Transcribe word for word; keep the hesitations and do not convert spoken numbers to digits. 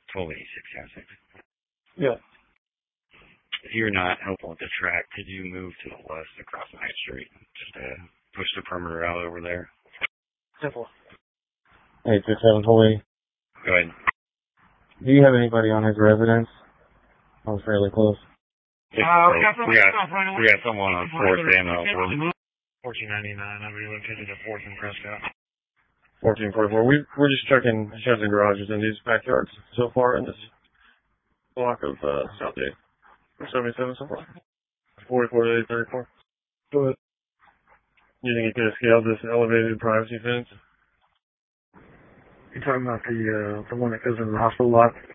twelve eighty-six, yeah, six. Yeah. If you're not helpful with the track, could you move to the west across Ninth Street? Just to push the perimeter out over there. Simple. eight six seven, twelve eighty. Go ahead. Do you have anybody on his residence? I was fairly close. Uh, we got, we got, we got someone on fourth and uh, fourteen ninety-nine, I relocated to fourth and Prescott. fourteen forty-four. We, we're just checking sheds and garages in these backyards so far in this block of uh, South eight. seventy-seven so far. forty-four to eight thirty-four. Go ahead. You think you could have scaled this elevated privacy fence? You're talking about the uh, the one that goes in the hospital lot?